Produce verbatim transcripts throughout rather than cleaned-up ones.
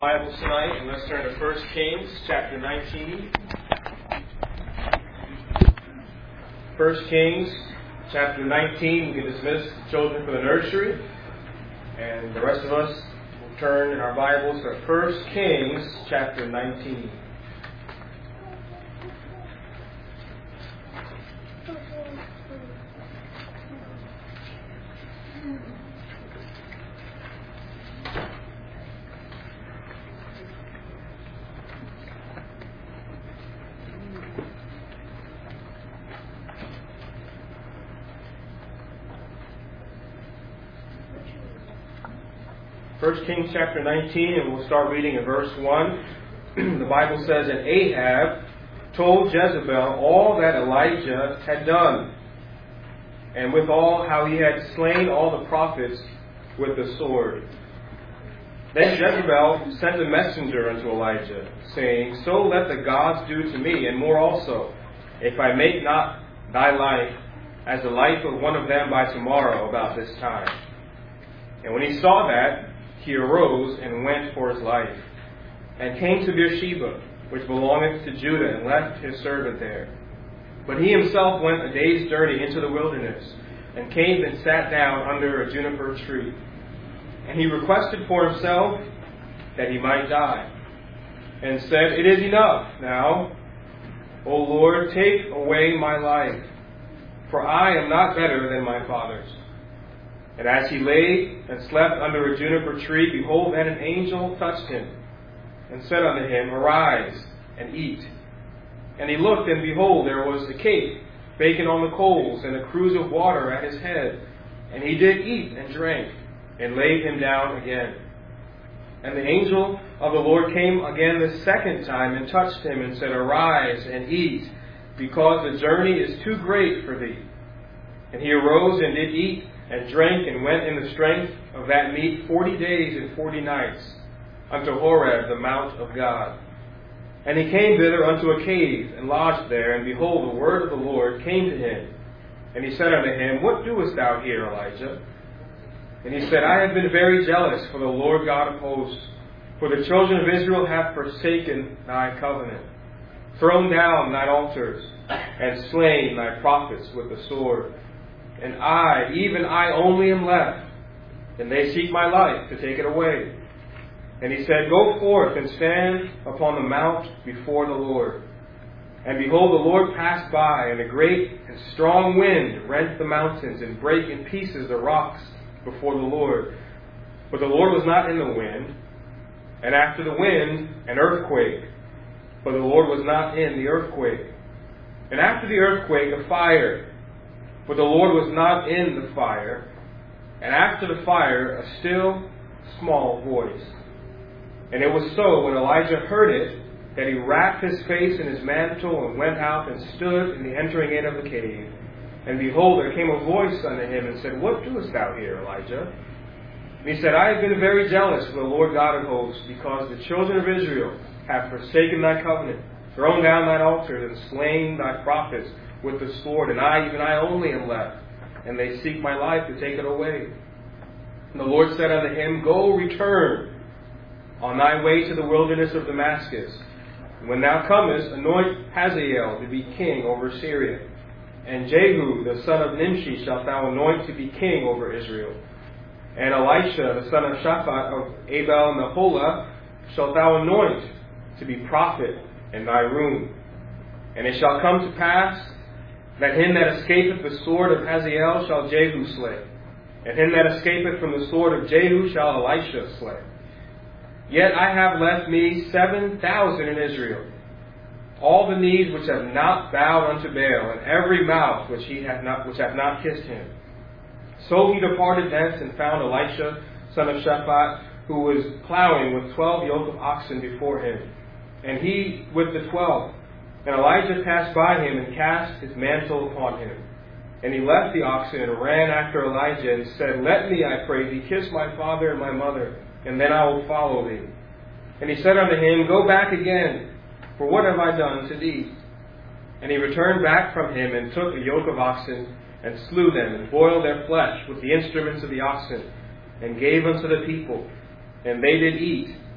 Bibles tonight, and let's turn to First Kings chapter nineteen. First Kings chapter nineteen. We can dismiss the children for the nursery, and the rest of us will turn in our Bibles to First Kings chapter nineteen. First Kings chapter nineteen, and we'll start reading in verse one. The Bible says, "And Ahab told Jezebel all that Elijah had done, and withal how he had slain all the prophets with the sword. Then Jezebel sent a messenger unto Elijah, saying, So let the gods do to me, and more also, if I make not thy life as the life of one of them by tomorrow about this time. And when he saw that, he arose and went for his life, and came to Beersheba, which belongeth to Judah, and left his servant there. But he himself went a day's journey into the wilderness, and came and sat down under a juniper tree. And he requested for himself that he might die, and said, It is enough now, O Lord, take away my life, for I am not better than my fathers. And as he lay and slept under a juniper tree, behold, then an angel touched him, and said unto him, Arise, and eat. And he looked, and behold, there was a cake, baken on the coals, and a cruse of water at his head. And he did eat and drank, and laid him down again. And the angel of the Lord came again the second time, and touched him, and said, Arise, and eat, because the journey is too great for thee. And he arose and did eat, and drank, and went in the strength of that meat forty days and forty nights, unto Horeb, the mount of God. And he came thither unto a cave, and lodged there, and behold, the word of the Lord came to him. And he said unto him, What doest thou here, Elijah? And he said, I have been very jealous for the Lord God of hosts, for the children of Israel have forsaken thy covenant, thrown down thine altars, and slain thy prophets with the sword. And I, even I only am left, and they seek my life to take it away. And he said, Go forth and stand upon the mount before the Lord. And behold, the Lord passed by, and a great and strong wind rent the mountains, and brake in pieces the rocks before the Lord. But the Lord was not in the wind. And after the wind, an earthquake. But the Lord was not in the earthquake. And after the earthquake, a fire. But the Lord was not in the fire. And after the fire, a still, small voice. And it was so, when Elijah heard it, that he wrapped his face in his mantle, and went out and stood in the entering in of the cave. And behold, there came a voice unto him, and said, What doest thou here, Elijah? And he said, I have been very jealous for the Lord God of hosts, because the children of Israel have forsaken thy covenant, thrown down thine altars, and slain thy prophets with the sword, and I, even I only am left, and they seek my life to take it away. And the Lord said unto him, Go, return on thy way to the wilderness of Damascus. And when thou comest, anoint Hazael to be king over Syria. And Jehu, the son of Nimshi, shalt thou anoint to be king over Israel. And Elisha, the son of Shaphat of Abel Meholah, shalt thou anoint to be prophet in thy room. And it shall come to pass that him that escapeth the sword of Hazael shall Jehu slay, and him that escapeth from the sword of Jehu shall Elisha slay. Yet I have left me seven thousand in Israel, all the knees which have not bowed unto Baal, and every mouth which he hath not which hath not kissed him. So he departed thence, and found Elisha, son of Shaphat, who was plowing with twelve yoke of oxen before him, and he with the twelve. And Elijah passed by him, and cast his mantle upon him. And he left the oxen, and ran after Elijah, and said, Let me, I pray thee, kiss my father and my mother, and then I will follow thee. And he said unto him, Go back again, for what have I done to thee? And he returned back from him, and took a yoke of oxen, and slew them, and boiled their flesh with the instruments of the oxen, and gave unto the people. And they did eat,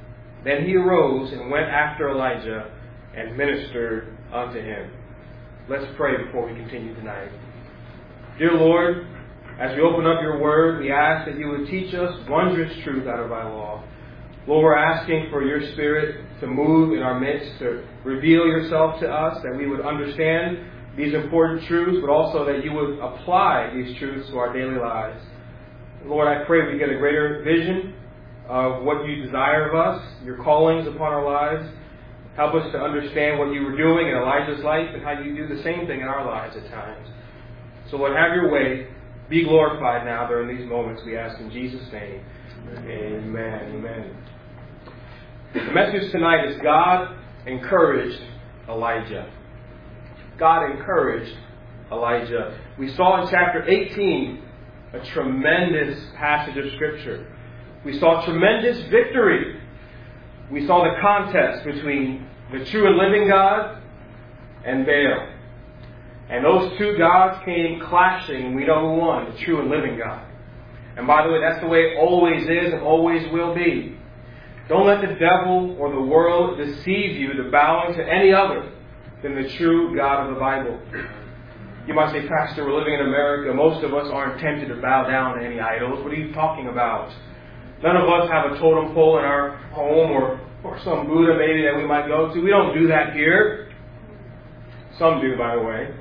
Then he arose and went after Elijah and ministered unto him. Let's pray before we continue tonight. Dear Lord, as we open up your word, we ask that you would teach us wondrous truth out of thy law. Lord, we're asking for your Spirit to move in our midst, to reveal yourself to us, that we would understand these important truths, but also that you would apply these truths to our daily lives. Lord, I pray we get a greater vision of what you desire of us, your callings upon our lives. Help us to understand what you were doing in Elijah's life and how you do the same thing in our lives at times. So Lord, have your way. Be glorified now during these moments, we ask in Jesus' name. Amen. Amen. The message tonight is God encouraged Elijah. God encouraged Elijah. We saw in chapter eighteen a tremendous passage of Scripture. We saw tremendous victory. We saw the contest between the true and living God and Baal. And those two gods came clashing, and we know who won, the true and living God. And by the way, that's the way it always is and always will be. Don't let the devil or the world deceive you to bowing to any other than the true God of the Bible. You might say, Pastor, we're living in America. Most of us aren't tempted to bow down to any idols. What are you talking about? None of us have a totem pole in our home or, or some Buddha maybe that we might go to. We don't do that here. Some do, by the way.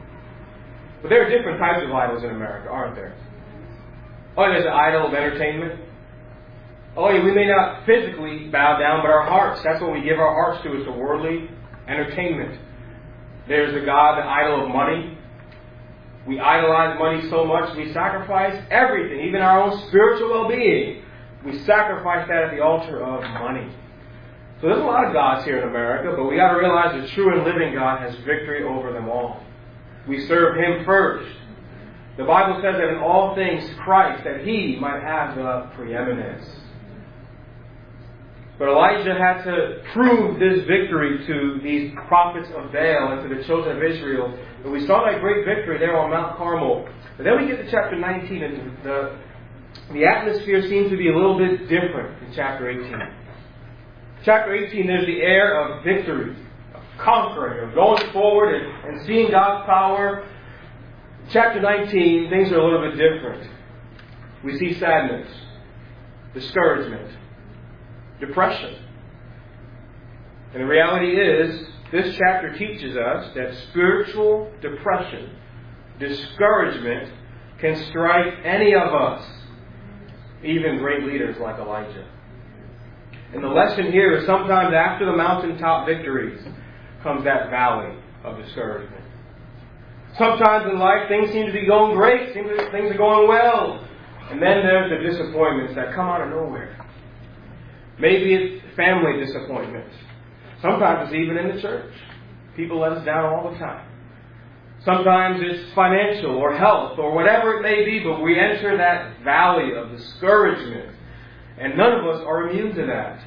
But there are different types of idols in America, aren't there? Oh, there's an idol of entertainment. Oh, yeah, we may not physically bow down, but our hearts, that's what we give our hearts to, is the worldly entertainment. There's the God, the idol of money. We idolize money so much, we sacrifice everything, even our own spiritual well-being. We sacrifice that at the altar of money. So there's a lot of gods here in America, but we got to realize the true and living God has victory over them all. We serve Him first. The Bible says that in all things Christ, that He might have the preeminence. But Elijah had to prove this victory to these prophets of Baal and to the children of Israel. And we saw that great victory there on Mount Carmel. But then we get to chapter nineteen, and the, the atmosphere seems to be a little bit different in chapter eighteen. Chapter eighteen, there's the air of victory, of conquering, of going forward and, and seeing God's power. Chapter nineteen, things are a little bit different. We see sadness, discouragement, depression. And the reality is, this chapter teaches us that spiritual depression, discouragement, can strike any of us, even great leaders like Elijah. And the lesson here is sometimes after the mountaintop victories comes that valley of discouragement. Sometimes in life things seem to be going great, things are going well, and then there's the disappointments that come out of nowhere. Maybe it's family disappointments. Sometimes it's even in the church. People let us down all the time. Sometimes it's financial or health or whatever it may be, but we enter that valley of discouragement. And none of us are immune to that.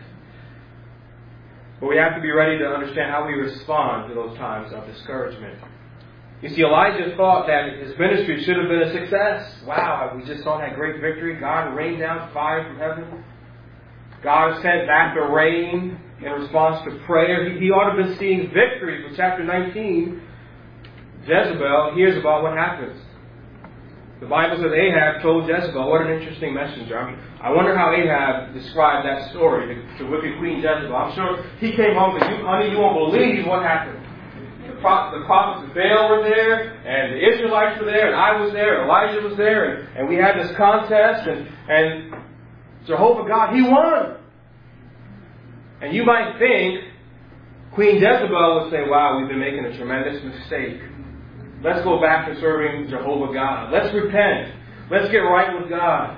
But we have to be ready to understand how we respond to those times of discouragement. You see, Elijah thought that his ministry should have been a success. Wow, we just saw that great victory. God rained down fire from heaven. God sent back the rain in response to prayer. He, he ought to have been seeing victory. From chapter nineteen, Jezebel hears about what happens. The Bible says Ahab told Jezebel. What an interesting messenger. I mean, I wonder how Ahab described that story to, to wicked Queen Jezebel. I'm sure he came home and you, honey, you won't believe what happened. The, pro- the prophets of Baal were there, and the Israelites were there, and I was there, and Elijah was there, and, and we had this contest, and, and Jehovah God, He won. And you might think Queen Jezebel would say, wow, we've been making a tremendous mistake. Let's go back to serving Jehovah God. Let's repent. Let's get right with God.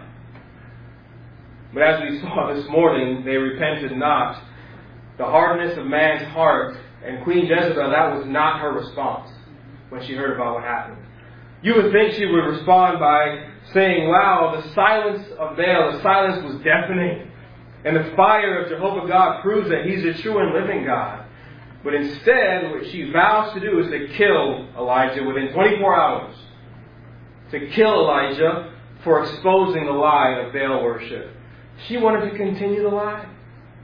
But as we saw this morning, they repented not. The hardness of man's heart, and Queen Jezebel, that was not her response when she heard about what happened. You would think she would respond by saying, wow, the silence of Baal, the silence was deafening. And the fire of Jehovah God proves that He's a true and living God. But instead, what she vows to do is to kill Elijah within twenty-four hours. To kill Elijah for exposing the lie of Baal worship. She wanted to continue the lie.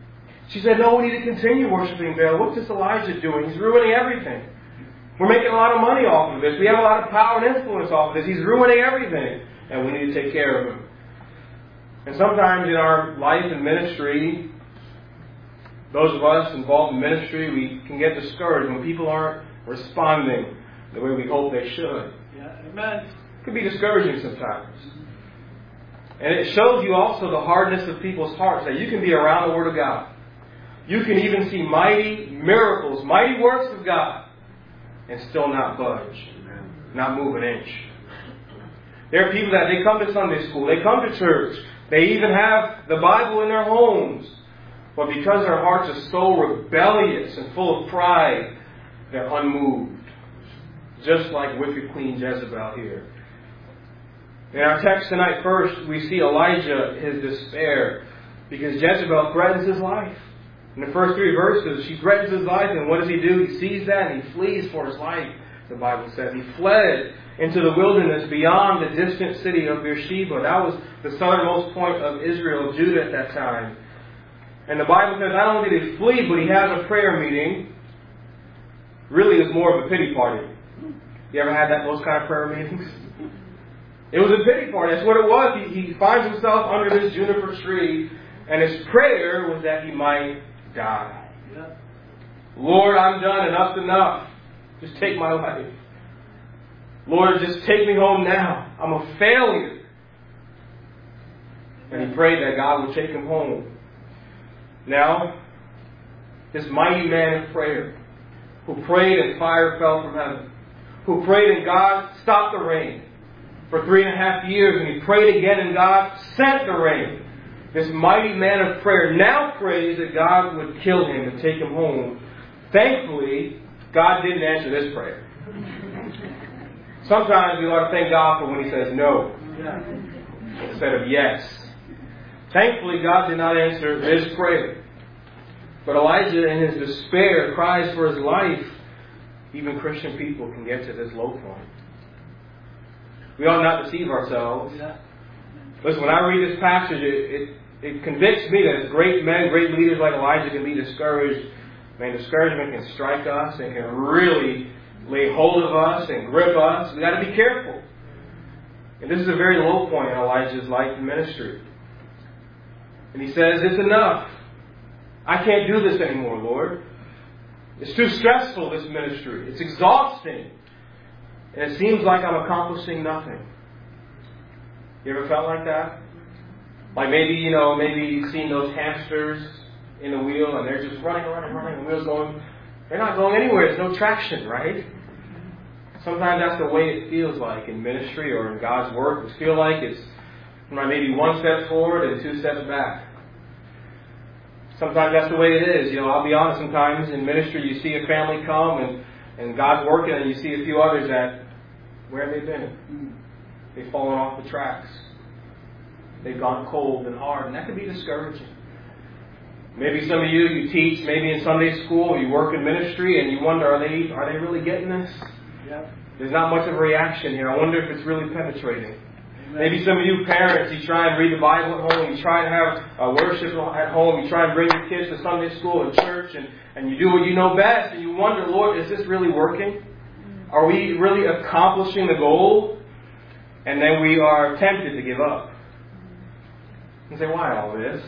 She said, no, we need to continue worshiping Baal. What's this Elijah doing? He's ruining everything. We're making a lot of money off of this. We have a lot of power and influence off of this. He's ruining everything. And we need to take care of him. And sometimes in our life and ministry, those of us involved in ministry, we can get discouraged when people aren't responding the way we hope they should. Yeah, amen. It can be discouraging sometimes. And it shows you also the hardness of people's hearts, that you can be around the Word of God. You can even see mighty miracles, mighty works of God, and still not budge, not move an inch. There are people that they come to Sunday school, they come to church, they even have the Bible in their homes, but because their hearts are so rebellious and full of pride, they're unmoved. Just like wicked Queen Jezebel here. In our text tonight, first, we see Elijah, his despair, because Jezebel threatens his life. In the first three verses, she threatens his life, and what does he do? He sees that and he flees for his life, the Bible says. He fled into the wilderness beyond the distant city of Beersheba. That was the southernmost point of Israel, Judah at that time. And the Bible says not only did he flee, but he has a prayer meeting. Really, it's more of a pity party. You ever had that those kind of prayer meetings? It was a pity party. That's what it was. He, he finds himself under this juniper tree, and his prayer was that he might die. Yeah. Lord, I'm done. Enough's enough. Just take my life. Lord, just take me home now. I'm a failure. And he prayed that God would take him home. Now, this mighty man of prayer, who prayed and fire fell from heaven, who prayed and God stopped the rain for three and a half years, and he prayed again and God sent the rain. This mighty man of prayer now prays that God would kill him and take him home. Thankfully, God didn't answer this prayer. Sometimes we ought to thank God for when he says no instead of yes. Thankfully, God did not answer this prayer. But Elijah, in his despair, cries for his life. Even Christian people can get to this low point. We ought not deceive ourselves. Listen, when I read this passage, it, it, it convicts me that as great men, great leaders like Elijah can be discouraged. Man, discouragement can strike us and can really lay hold of us and grip us. We've got to be careful. And this is a very low point in Elijah's life and ministry. And he says, it's enough. I can't do this anymore, Lord. It's too stressful, this ministry. It's exhausting. And it seems like I'm accomplishing nothing. You ever felt like that? Like maybe, you know, maybe you've seen those hamsters in the wheel and they're just running, running, running. The wheel's going, they're not going anywhere. There's no traction, right? Sometimes that's the way it feels like in ministry or in God's work. It feels like it's maybe one step forward and two steps back. Sometimes that's the way it is. You know, I'll be honest, sometimes in ministry you see a family come and, and God's working and you see a few others that, where have they been? They've fallen off the tracks. They've gone cold and hard, and that can be discouraging. Maybe some of you, you teach, maybe in Sunday school, or you work in ministry, and you wonder, are they are they really getting this? Yeah. There's not much of a reaction here. I wonder if it's really penetrating. Amen. Maybe some of you parents, you try and read the Bible at home, you try and have uh, worship at home, you try and bring your kids to Sunday school and church, and, and you do what you know best, and you wonder, Lord, is this really working? Are we really accomplishing the goal? And then we are tempted to give up. And say, why all this?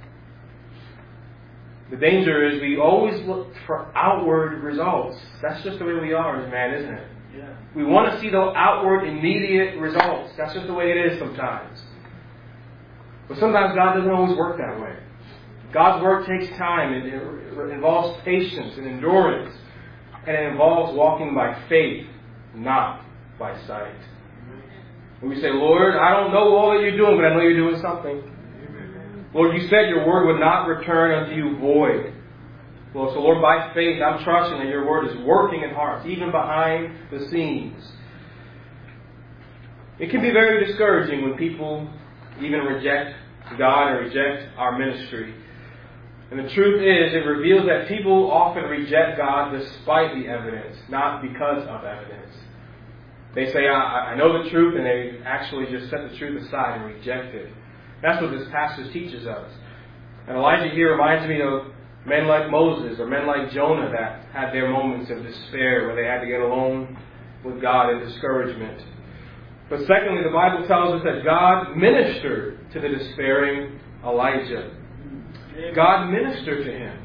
The danger is we always look for outward results. That's just the way we are as man, isn't it? Yeah. We want to see those outward, immediate results. That's just the way it is sometimes. But sometimes God doesn't always work that way. God's work takes time. It, it involves patience and endurance. And it involves walking by faith, not by sight. When we say, Lord, I don't know all that you're doing, but I know you're doing something. Lord, you said your word would not return unto you void. Well, so Lord, by faith, I'm trusting that your word is working in hearts, even behind the scenes. It can be very discouraging when people even reject God and reject our ministry. And the truth is, it reveals that people often reject God despite the evidence, not because of evidence. They say, I, I know the truth, and they actually just set the truth aside and reject it. That's what this passage teaches us. And Elijah here reminds me of Men like Moses or men like Jonah that had their moments of despair where they had to get alone with God in discouragement. But secondly, the Bible tells us that God ministered to the despairing Elijah. God ministered to him.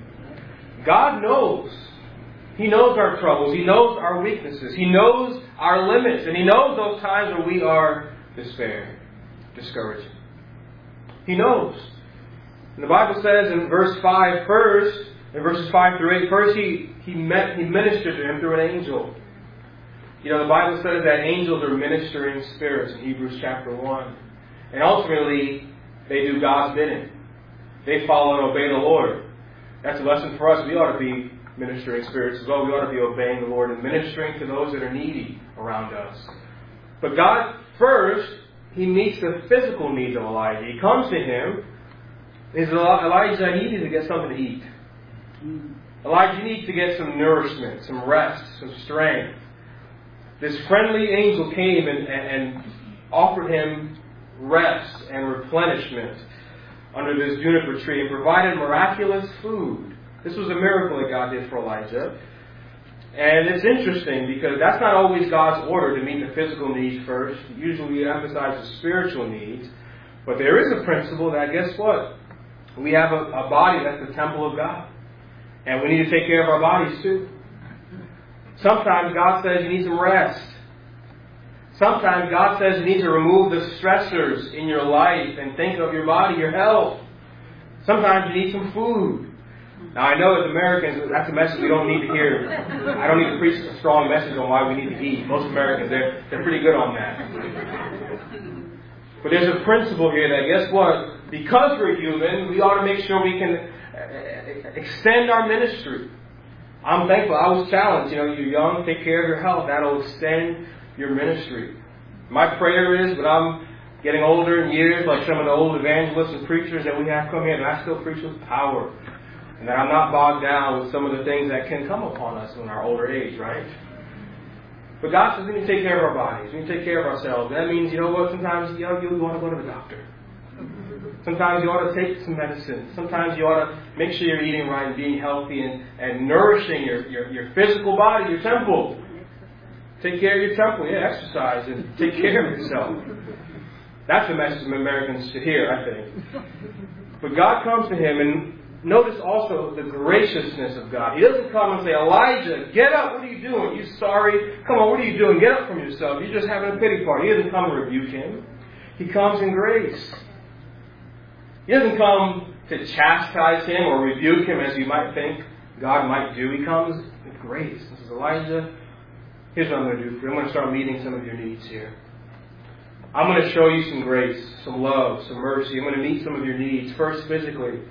God knows. He knows our troubles. He knows our weaknesses. He knows our limits. And He knows those times when we are despairing, discouraged. He knows. And the Bible says in verse five, first, in verses five through eight, first he, he, met, he ministered to him through an angel. You know, the Bible says that angels are ministering spirits in Hebrews chapter one. And ultimately, they do God's bidding. They follow and obey the Lord. That's a lesson for us. We ought to be ministering spirits as well. We ought to be obeying the Lord and ministering to those that are needy around us. But God, first, He meets the physical needs of Elijah. He comes to him. He says, Elijah, you need to get something to eat. Elijah, you need to get some nourishment, some rest, some strength. This friendly angel came and, and, and offered him rest and replenishment under this juniper tree and provided miraculous food. This was a miracle that God did for Elijah. And it's interesting because that's not always God's order to meet the physical needs first. Usually we emphasize the spiritual needs. But there is a principle that, guess what? We have a, a body that's the temple of God. And we need to take care of our bodies too. Sometimes God says you need some rest. Sometimes God says you need to remove the stressors in your life and think of your body, your health. Sometimes you need some food. Now I know as Americans, that's a message we don't need to hear. I don't need to preach a strong message on why we need to eat. Most Americans, they're, they're pretty good on that. But there's a principle here that, guess what? Because we're human, we ought to make sure we can extend our ministry. I'm thankful. I was challenged. You know, you're young, take care of your health. That'll extend your ministry. My prayer is, when I'm getting older in years, like some of the old evangelists and preachers that we have come here, that I still preach with power. And that I'm not bogged down with some of the things that can come upon us in our older age, right? But God says we need to take care of our bodies. We need to take care of ourselves. And that means, you know what, sometimes you know, you want to go to the doctor. Sometimes you ought to take some medicine. Sometimes you ought to make sure you're eating right and being healthy and, and nourishing your, your, your physical body, your temple. Take care of your temple. Yeah, exercise and take care of yourself. That's the message Americans should hear, I think. But God comes to him, and notice also the graciousness of God. He doesn't come and say, Elijah, get up. What are you doing? You sorry? Come on, what are you doing? Get up from yourself. You're just having a pity party. He doesn't come and rebuke him. He comes in grace. He doesn't come to chastise him or rebuke him as you might think God might do. He comes with grace. He says, Elijah, here's what I'm going to do for you. I'm going to start meeting some of your needs here. I'm going to show you some grace, some love, some mercy. I'm going to meet some of your needs. First, physically.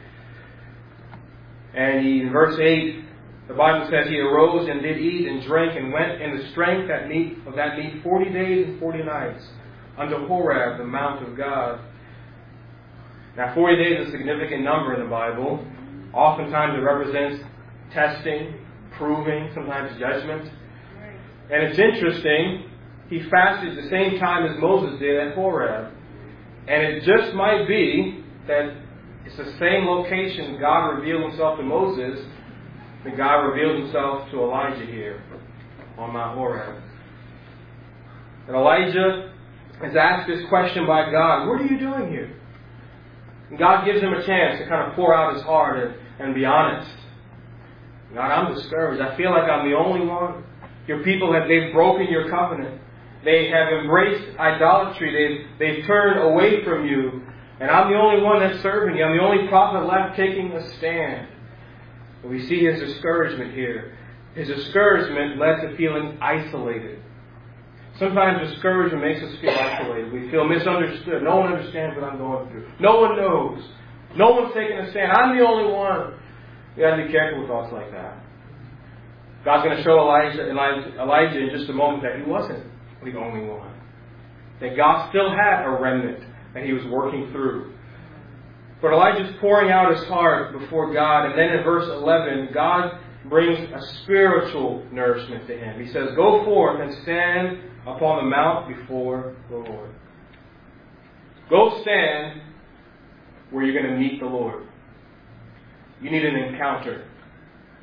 And he, in verse eight, the Bible says he arose and did eat and drank and went in the strength that meat, of that meat forty days and forty nights unto Horeb, the mount of God. Now, forty days is a significant number in the Bible. Oftentimes it represents testing, proving, sometimes judgment. And it's interesting, he fasted the same time as Moses did at Horeb. And it just might be that it's the same location God revealed himself to Moses that God revealed himself to Elijah here on Mount Horeb. And Elijah is asked this question by God, what are you doing here? And God gives him a chance to kind of pour out his heart and, and be honest. God, I'm discouraged. I feel like I'm the only one. Your people, have they've broken your covenant. They have embraced idolatry. They've, they've turned away from you. And I'm the only one that's serving you. I'm the only prophet left taking a stand. And we see his discouragement here. His discouragement led to feeling isolated. Sometimes discouragement makes us feel isolated. We feel misunderstood. No one understands what I'm going through. No one knows. No one's taking a stand. I'm the only one. You got to be careful with thoughts like that. God's going to show Elijah, Elijah, Elijah in just a moment that he wasn't the only one. That God still had a remnant that he was working through. But Elijah's pouring out his heart before God. And then in verse eleven, God brings a spiritual nourishment to him. He says, go forth and stand upon the mount before the Lord. Go stand where you're going to meet the Lord. You need an encounter.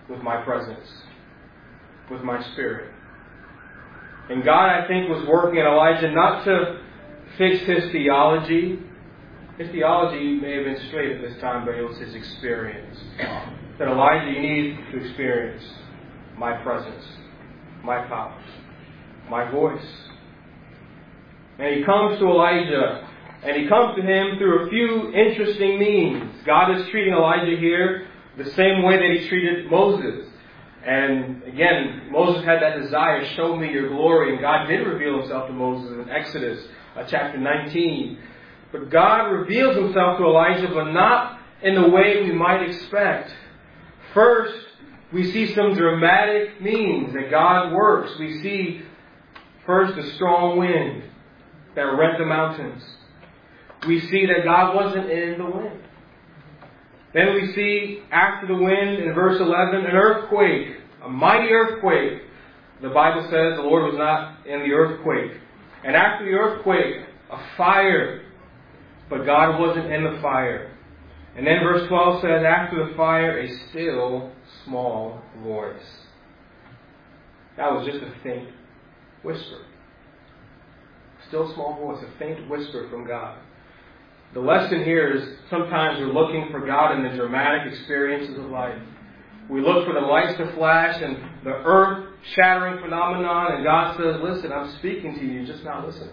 with my presence, with my spirit. And God, I think, was working in Elijah not to fix his theology. His theology may have been straight at this time, but it was his experience. That Elijah, you need to experience my presence, my power, my voice. And he comes to Elijah, and he comes to him through a few interesting means. God is treating Elijah here the same way that he treated Moses. And again, Moses had that desire, show me your glory. And God did reveal himself to Moses in Exodus uh, chapter nineteen. But God reveals himself to Elijah, but not in the way we might expect. First, we see some dramatic means that God works. We see first a strong wind that rent the mountains. We see that God wasn't in the wind. Then we see, after the wind, in verse eleven, an earthquake, a mighty earthquake. The Bible says the Lord was not in the earthquake. And after the earthquake, a fire, but God wasn't in the fire. And then verse twelve says, after the fire, a still small voice. That was just a faint whisper. Still small voice, a faint whisper from God. The lesson here is sometimes we're looking for God in the dramatic experiences of life. We look for the lights to flash and the earth-shattering phenomenon, and God says, listen, I'm speaking to you, you're just not listening.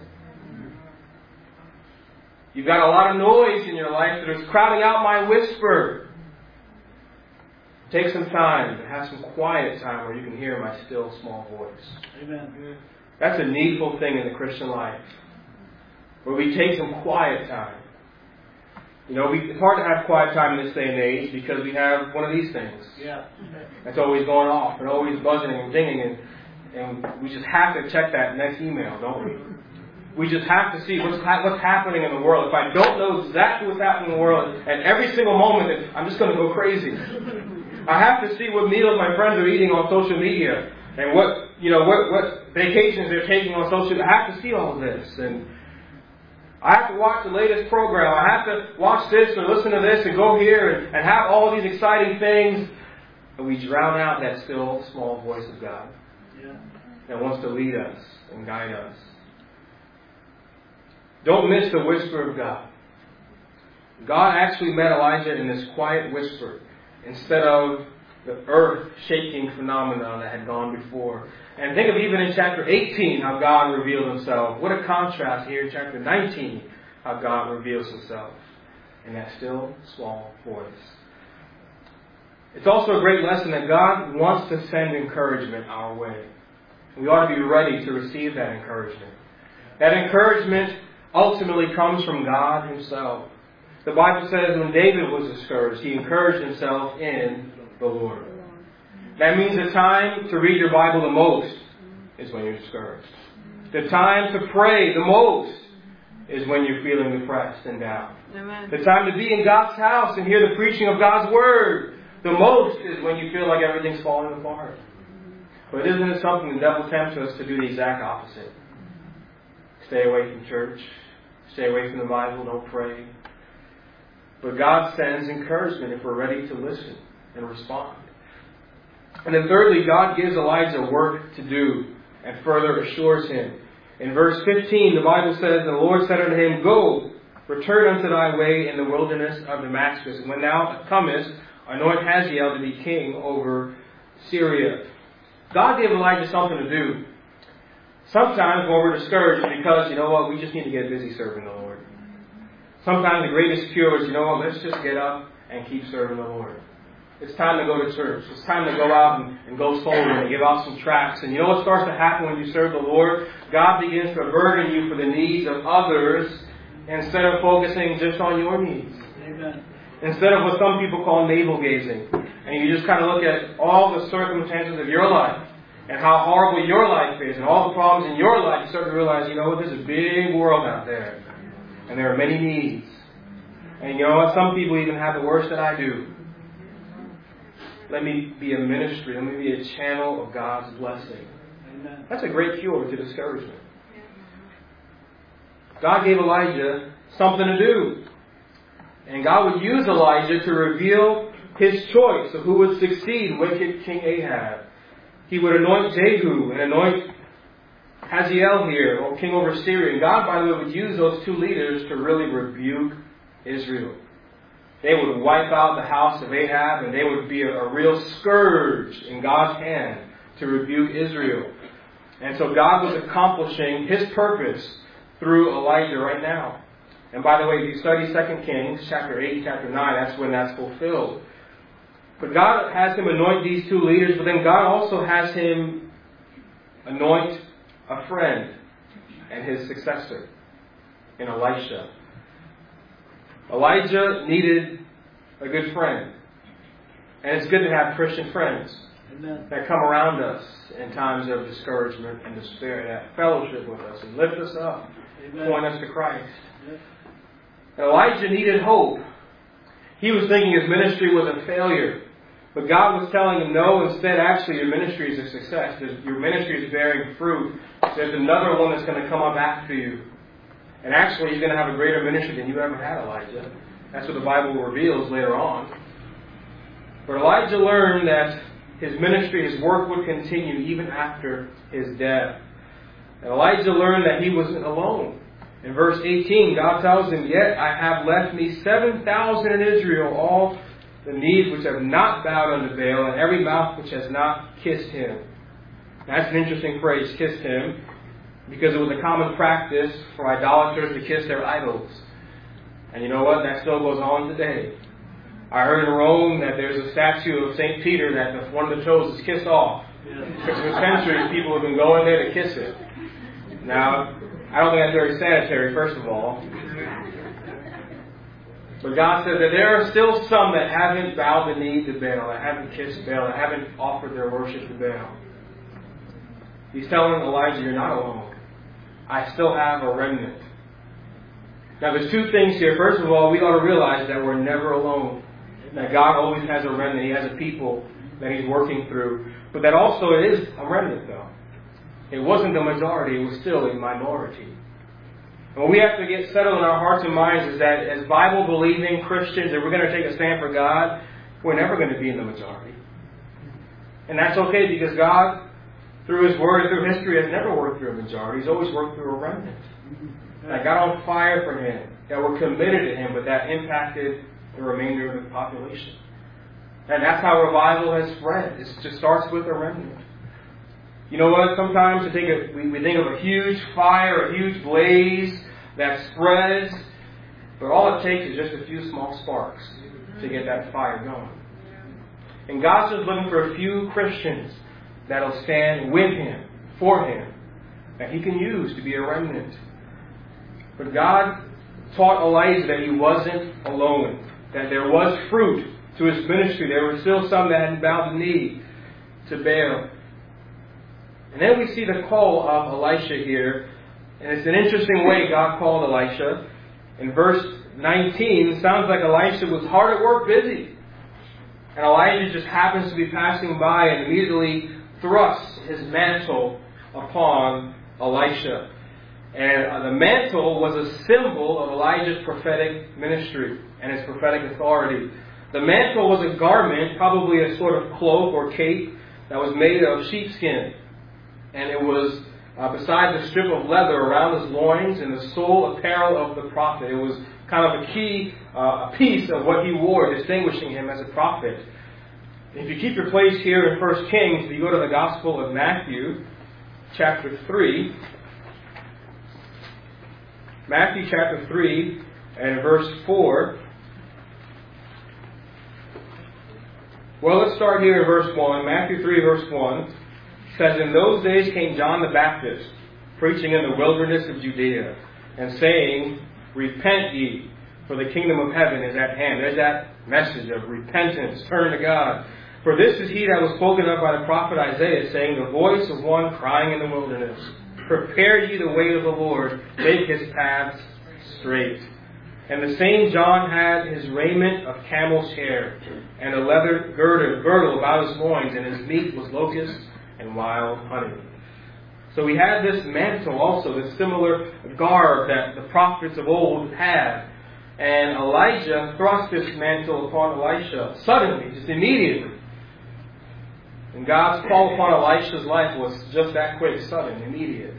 You've got a lot of noise in your life that is crowding out my whisper. Take some time to have some quiet time where you can hear my still small voice. Amen. That's a needful thing in the Christian life, where we take some quiet time. You know, we, it's hard to have quiet time in this day and age because we have one of these things. Yeah. That's always going off and always buzzing and dinging, and, and we just have to check that next email, don't we? We just have to see what's ha- what's happening in the world. If I don't know exactly what's happening in the world, and every single moment, I'm just going to go crazy. I have to see what meals my friends are eating on social media, and what you know what, what vacations they're taking on social media. I have to see all of this, and I have to watch the latest program. I have to watch this or listen to this and go here and, and have all these exciting things. And we drown out that still small voice of God Yeah. that wants to lead us and guide us. Don't miss the whisper of God. God actually met Elijah in this quiet whisper instead of the earth-shaking phenomenon that had gone before. And think of even in chapter eighteen how God revealed himself. What a contrast here in chapter nineteen how God reveals himself in that still small voice. It's also a great lesson that God wants to send encouragement our way. We ought to be ready to receive that encouragement. That encouragement ultimately comes from God himself. The Bible says when David was discouraged, he encouraged himself in the Lord. That means the time to read your Bible the most is when you're discouraged. The time to pray the most is when you're feeling depressed and down. Amen. The time to be in God's house and hear the preaching of God's Word the most is when you feel like everything's falling apart. But isn't it something the devil tempts us to do the exact opposite? Stay away from church. Stay away from the Bible. Don't pray. But God sends encouragement if we're ready to listen and respond. And then thirdly, God gives Elijah work to do and further assures him. In verse fifteen, the Bible says, "And the Lord said unto him, Go, return unto thy way in the wilderness of Damascus. And when thou comest, anoint Hazael to be king over Syria." God gave Elijah something to do. Sometimes when we're discouraged because, you know what, we just need to get busy serving the Lord. Sometimes the greatest cure is, you know what, let's just get up and keep serving the Lord. It's time to go to church. It's time to go out and, and go soul winning and give out some tracts. And you know what starts to happen when you serve the Lord? God begins to burden you for the needs of others instead of focusing just on your needs. Amen. Instead of what some people call navel gazing. And you just kind of look at all the circumstances of your life and how horrible your life is and all the problems in your life. You start to realize, you know what, there's a big world out there. And there are many needs. And you know what, some people even have it worse than I do. Let me be a ministry. Let me be a channel of God's blessing. Amen. That's a great cure to discouragement. God gave Elijah something to do. And God would use Elijah to reveal his choice of who would succeed wicked King Ahab. He would anoint Jehu and anoint Hazael here, or king over Syria. And God, by the way, would use those two leaders to really rebuke Israel. They would wipe out the house of Ahab, and they would be a, a real scourge in God's hand to rebuke Israel. And so God was accomplishing His purpose through Elijah right now. And by the way, if you study Second Kings, chapter eight, chapter nine, that's when that's fulfilled. But God has him anoint these two leaders, but then God also has him anoint a friend and his successor in Elisha. Elijah needed a good friend. And it's good to have Christian friends Amen. That come around us in times of discouragement and despair, that fellowship with us and lift us up, Amen. Point us to Christ. Yes. Elijah needed hope. He was thinking his ministry was a failure. But God was telling him, no, instead, actually, your ministry is a success. Your ministry is bearing fruit. There's another one that's going to come up after you. And actually, he's going to have a greater ministry than you ever had, Elijah. That's what the Bible reveals later on. But Elijah learned that his ministry, his work would continue even after his death. And Elijah learned that he wasn't alone. In verse eighteen, God tells him, yet I have left me seven thousand in Israel, all the knees which have not bowed unto Baal, and every mouth which has not kissed him. That's an interesting phrase, kissed him, because it was a common practice for idolaters to kiss their idols. And you know what? That still goes on today. I heard in Rome that there's a statue of Saint Peter that one of the toes is kissed off. Because for centuries people have been going there to kiss it. Now, I don't think that's very sanitary, first of all. But God says that there are still some that haven't bowed the knee to Baal, that haven't kissed Baal, that haven't offered their worship to Baal. He's telling Elijah, you're not alone. I still have a remnant. Now there's two things here. First of all, we ought to realize that we're never alone. That God always has a remnant. He has a people that He's working through. But that also it is a remnant, though. It wasn't the majority. It was still a minority. And what we have to get settled in our hearts and minds is that as Bible-believing Christians, if we're going to take a stand for God, we're never going to be in the majority. And that's okay, because God, through His Word and through history, has never worked through a majority. He's always worked through a remnant. That got on fire for Him, that were committed to Him, but that impacted the remainder of the population. And that's how revival has spread. It just starts with a remnant. You know what? Sometimes we think of, we, we think of a huge fire, a huge blaze that spreads, but all it takes is just a few small sparks to get that fire going. And God's just looking for a few Christians that'll stand with Him, for Him, that He can use to be a remnant. But God taught Elijah that he wasn't alone, that there was fruit to his ministry. There were still some that hadn't bowed the knee to Baal. And then we see the call of Elisha here. And it's an interesting way God called Elisha. In verse nineteen, it sounds like Elisha was hard at work, busy. And Elijah just happens to be passing by and immediately thrusts his mantle upon Elisha. And uh, the mantle was a symbol of Elijah's prophetic ministry and his prophetic authority. The mantle was a garment, probably a sort of cloak or cape, that was made of sheepskin. And it was uh, beside the strip of leather around his loins and the sole apparel of the prophet. It was kind of a key uh, a piece of what he wore, distinguishing him as a prophet. If you keep your place here in First Kings, if you go to the Gospel of Matthew, chapter three, Matthew chapter three and verse four. Well, let's start here in verse one. Matthew three, verse one says, in those days came John the Baptist, preaching in the wilderness of Judea, and saying, repent ye, for the kingdom of heaven is at hand. There's that message of repentance, turn to God. For this is he that was spoken of by the prophet Isaiah, saying, the voice of one crying in the wilderness, prepare ye the way of the Lord, make his paths straight. And the same John had his raiment of camel's hair, and a leather girdle, girdle about his loins, and his meat was locusts and wild honey. So we had this mantle also, this similar garb that the prophets of old had. And Elijah thrust this mantle upon Elisha suddenly, just immediately. And God's call upon Elisha's life was just that quick, sudden, immediate.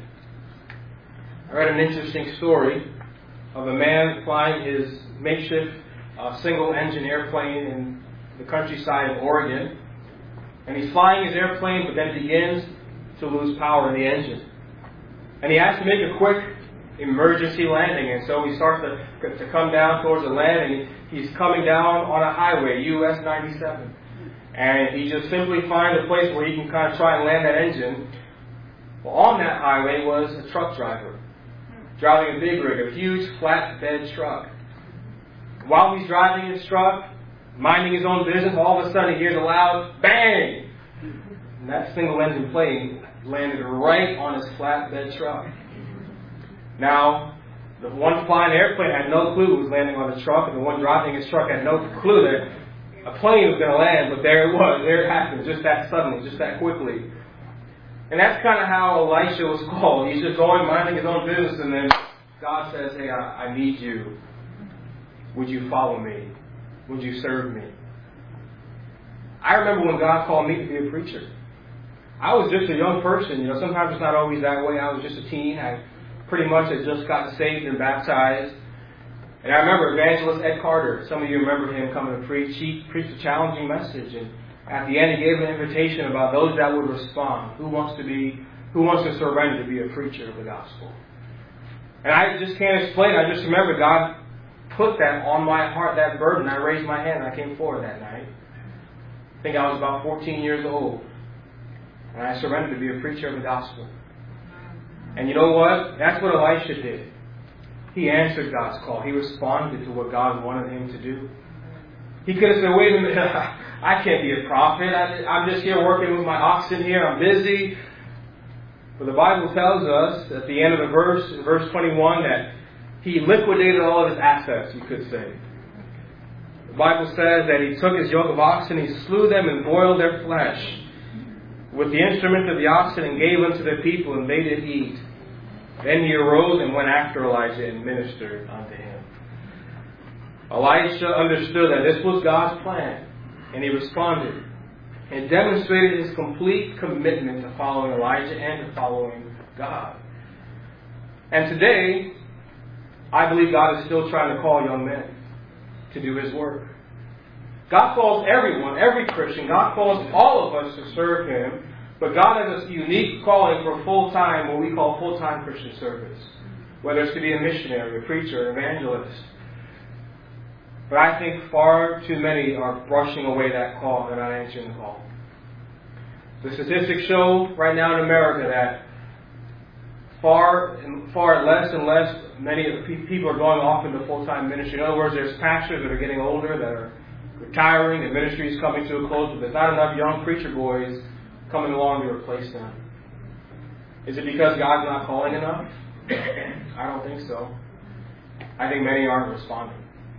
I read an interesting story of a man flying his makeshift uh, single-engine airplane in the countryside of Oregon. And he's flying his airplane, but then begins to lose power in the engine. And he has to make a quick emergency landing. And so he starts to, to come down towards the land, and he's coming down on a highway, U S ninety-seven. And he just simply finds a place where he can kind of try and land that engine. Well, on that highway was a truck driver, driving a big rig, a huge flatbed truck. While he's driving his truck, minding his own business, all of a sudden he hears a loud bang! And that single-engine plane landed right on his flatbed truck. Now, the one flying the airplane had no clue it was landing on the truck, and the one driving his truck had no clue that a plane was going to land, but there it was. There it happened, just that suddenly, just that quickly. And that's kind of how Elisha was called. He's just going, minding his own business, and then God says, hey, I, I need you. Would you follow me? Would you serve me? I remember when God called me to be a preacher. I was just a young person. You know, sometimes it's not always that way. I was just a teen. I pretty much had just gotten saved and baptized. And I remember Evangelist Ed Carter. Some of you remember him coming to preach. He preached a challenging message, and at the end he gave an invitation about those that would respond. Who wants to be, who wants to surrender to be a preacher of the gospel? And I just can't explain. I just remember God put that on my heart, that burden. I raised my hand and I came forward that night. I think I was about fourteen years old. And I surrendered to be a preacher of the gospel. And you know what? That's what Elisha did. He answered God's call. He responded to what God wanted him to do. He could have said, wait a minute, I can't be a prophet. I, I'm just here working with my oxen here. I'm busy. But the Bible tells us at the end of the verse, in verse twenty-one, that he liquidated all of his assets, you could say. The Bible says that he took his yoke of oxen, he slew them and boiled their flesh with the instruments of the oxen and gave them to the people, and they did eat. Then he arose and went after Elijah and ministered unto him. Elisha understood that this was God's plan, and he responded and demonstrated his complete commitment to following Elijah and to following God. And today, I believe God is still trying to call young men to do His work. God calls everyone, every Christian, God calls all of us to serve Him, but God has a unique calling for full-time, what we call full-time Christian service. Whether it's to be a missionary, a preacher, an evangelist. But I think far too many are brushing away that call and not answering the call. The statistics show right now in America that far and far less and less many people are going off into full-time ministry. In other words, there's pastors that are getting older, that are retiring, and ministry is coming to a close, but there's not enough young preacher boys coming along to replace them. Is it because God's not calling enough? I don't think so. I think many aren't responding.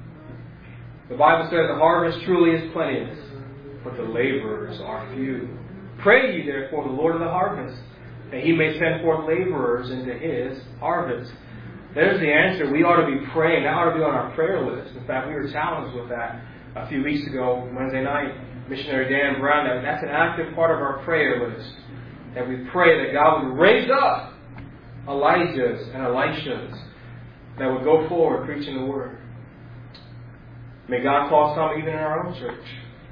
The Bible says the harvest truly is plenteous, but the laborers are few. Pray ye therefore the Lord of the harvest, that He may send forth laborers into His harvest. There's the answer. We ought to be praying. That ought to be on our prayer list. In fact, we were challenged with that a few weeks ago, Wednesday night. Missionary Dan Brown, that that's an active part of our prayer list. That we pray that God would raise up Elijahs and Elishas that would go forward preaching the Word. May God call some even in our own church.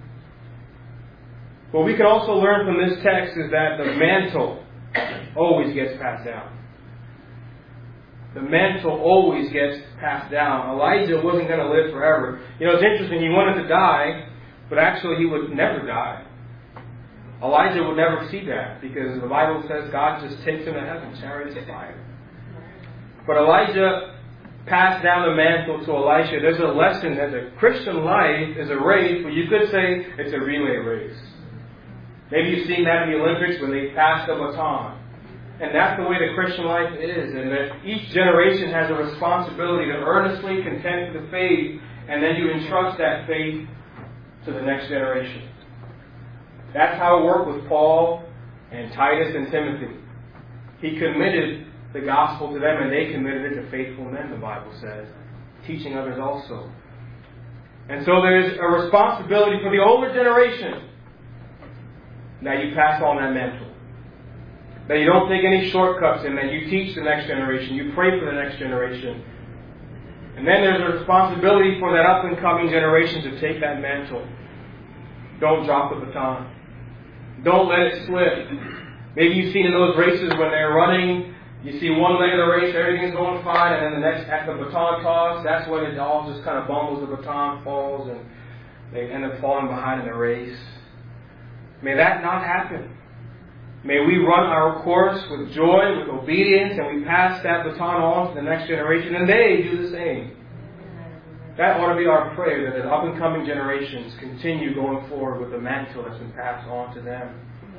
What we can also learn from this text is that the mantle always gets passed down. The mantle always gets passed down. Elijah wasn't going to live forever. You know, it's interesting. He wanted to die, but actually he would never die. Elijah would never see that because the Bible says God just takes him to heaven, chariots of fire. But Elijah passed down the mantle to Elisha. There's a lesson that the Christian life is a race, but you could say it's a relay race. Maybe you've seen that in the Olympics when they pass the baton. And that's the way the Christian life is. And that each generation has a responsibility to earnestly contend for the faith, and then you entrust that faith to the next generation. That's how it worked with Paul and Titus and Timothy. He committed the gospel to them, and they committed it to faithful men, the Bible says. teaching others also. And so there's a responsibility for the older generation that you pass on that mantle. That you don't take any shortcuts and that you teach the next generation. You pray for the next generation. And then there's a responsibility for that up and coming generation to take that mantle. Don't drop the baton. Don't let it slip. Maybe you've seen in those races when they're running, you see one leg of the race, everything's going fine, and then the next, at the baton toss, that's when it all just kind of bumbles, the baton falls, and they end up falling behind in the race. May that not happen. May we run our course with joy, with obedience, and we pass that baton on to the next generation, and they do the same. That ought to be our prayer, that the up-and-coming generations continue going forward with the mantle that's been passed on to them.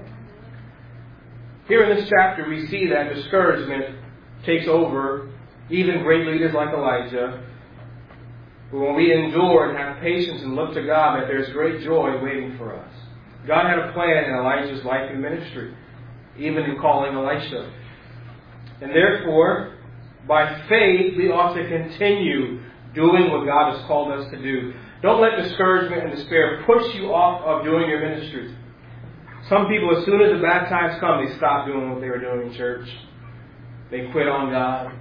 Here in this chapter, we see that discouragement takes over even great leaders like Elijah. But when we endure and have patience and look to God, that there's great joy waiting for us. God had a plan in Elijah's life and ministry, even in calling Elisha. And therefore, by faith, we ought to continue doing what God has called us to do. Don't let discouragement and despair push you off of doing your ministry. Some people, as soon as the bad times come, they stop doing what they were doing in church. They quit on God.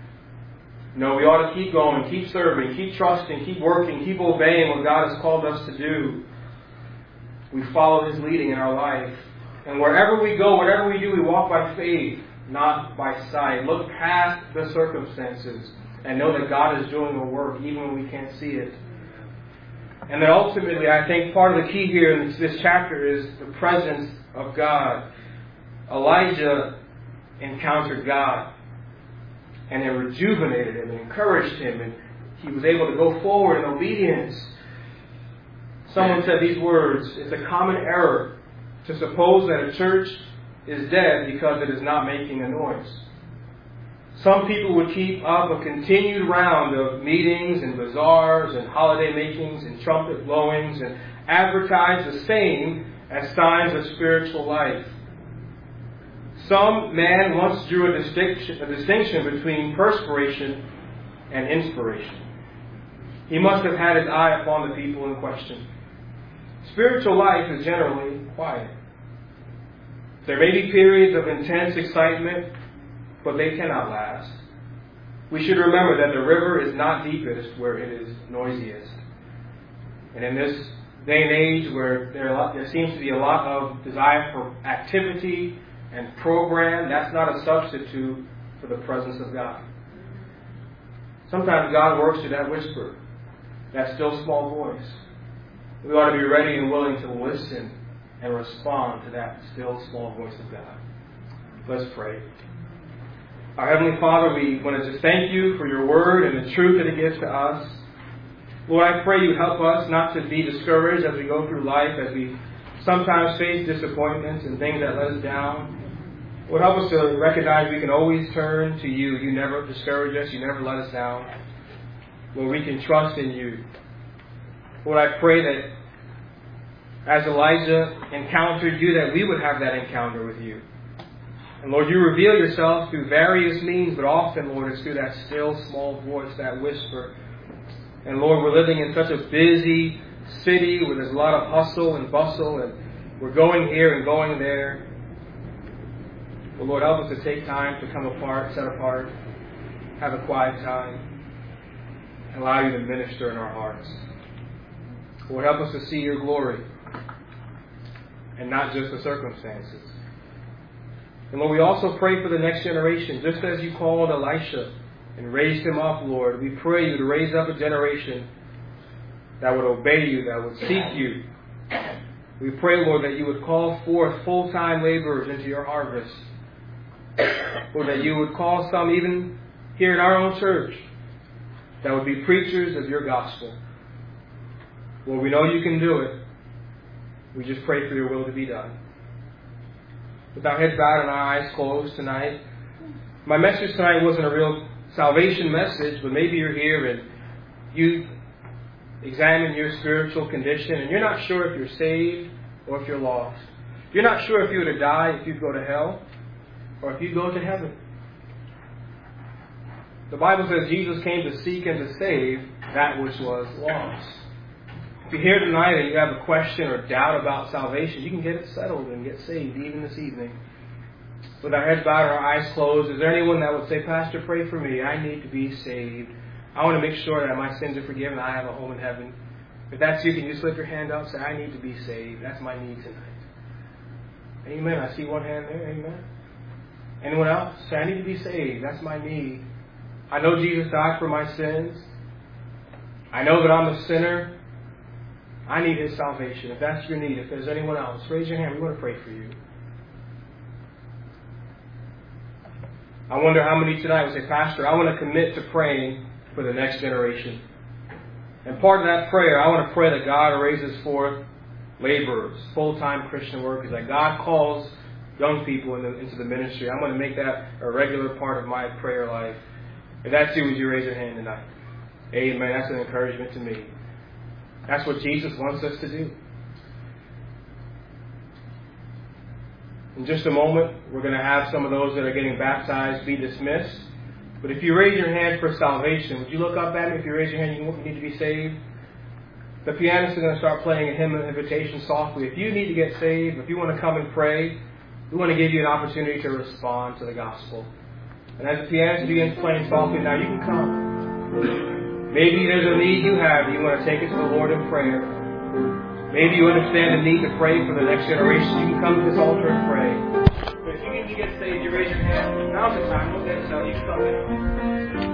No, we ought to keep going, keep serving, keep trusting, keep working, keep obeying what God has called us to do. We follow His leading in our life. And wherever we go, whatever we do, we walk by faith, not by sight. Look past the circumstances and know that God is doing the work even when we can't see it. And then ultimately, I think part of the key here in this chapter is the presence of God. Elijah encountered God, and it rejuvenated him and encouraged him, and he was able to go forward in obedience. Someone said these words: it's a common error to suppose that a church is dead because it is not making a noise. Some people would keep up a continued round of meetings and bazaars and holiday makings and trumpet blowings and advertise the same as signs of spiritual life. Some man once drew a distinction, a distinction between perspiration and inspiration. He must have had his eye upon the people in question. Spiritual life is generally quiet. There may be periods of intense excitement, but they cannot last. We should remember that the river is not deepest where it is noisiest. And in this day and age where there, there seems to be a lot of desire for activity and program, that's not a substitute for the presence of God. Sometimes God works through that whisper, that still small voice. We ought to be ready and willing to listen and respond to that still small voice of God. Let's pray. Our Heavenly Father, we want to just thank you for your word and the truth that it gives to us. Lord, I pray you help us not to be discouraged as we go through life, as we sometimes face disappointments and things that let us down. Lord, help us to recognize we can always turn to you. You never discourage us. You never let us down. Lord, we can trust in you. Lord, I pray that as Elijah encountered you, that we would have that encounter with you. And Lord, you reveal yourself through various means, but often, Lord, it's through that still small voice, that whisper. And Lord, we're living in such a busy city where there's a lot of hustle and bustle, and we're going here and going there. But Lord, help us to take time to come apart, set apart, have a quiet time, and allow you to minister in our hearts. Lord, help us to see your glory and not just the circumstances. And Lord, we also pray for the next generation, just as you called Elisha and raised him up, Lord. We pray you to raise up a generation that would obey you, that would seek you. We pray, Lord, that you would call forth full-time laborers into your harvest. Lord, that you would call some even here in our own church that would be preachers of your gospel. Lord, we know you can do it. We just pray for your will to be done. With our heads bowed and our eyes closed tonight, my message tonight wasn't a real salvation message, but maybe you're here and you examine your spiritual condition and you're not sure if you're saved or if you're lost. You're not sure if you were to die, if you'd go to hell, or if you go to heaven. The Bible says Jesus came to seek and to save that which was lost. If you're here tonight and you have a question or doubt about salvation, you can get it settled and get saved even this evening. With our heads bowed and our eyes closed, is there anyone that would say, Pastor, pray for me. I need to be saved. I want to make sure that my sins are forgiven. I have a home in heaven. If that's you, can you slip your hand up and say, I need to be saved. That's my need tonight. Amen. I see one hand there. Amen. Anyone else? Say, I need to be saved. That's my need. I know Jesus died for my sins. I know that I'm a sinner. I need His salvation. If that's your need, if there's anyone else, raise your hand. We want to pray for you. I wonder how many tonight would say, Pastor, I want to commit to praying for the next generation. And part of that prayer, I want to pray that God raises forth laborers, full-time Christian workers, that God calls young people in the, into the ministry. I'm going to make that a regular part of my prayer life. If that's you, would you raise your hand tonight? Amen. That's an encouragement to me. That's what Jesus wants us to do. In just a moment, we're going to have some of those that are getting baptized be dismissed. But if you raise your hand for salvation, would you look up at me? If you raise your hand, you need to be saved. The pianist is going to start playing a hymn of invitation softly. If you need to get saved, if you want to come and pray, we want to give you an opportunity to respond to the gospel. And as the pianist begins playing softly, now you can come. Maybe there's a need you have, and you want to take it to the Lord in prayer. Maybe you understand the need to pray for the next generation. You can come to this altar and pray. But if you need to get saved, you raise your hand. Now's the time. We'll get so you can come in.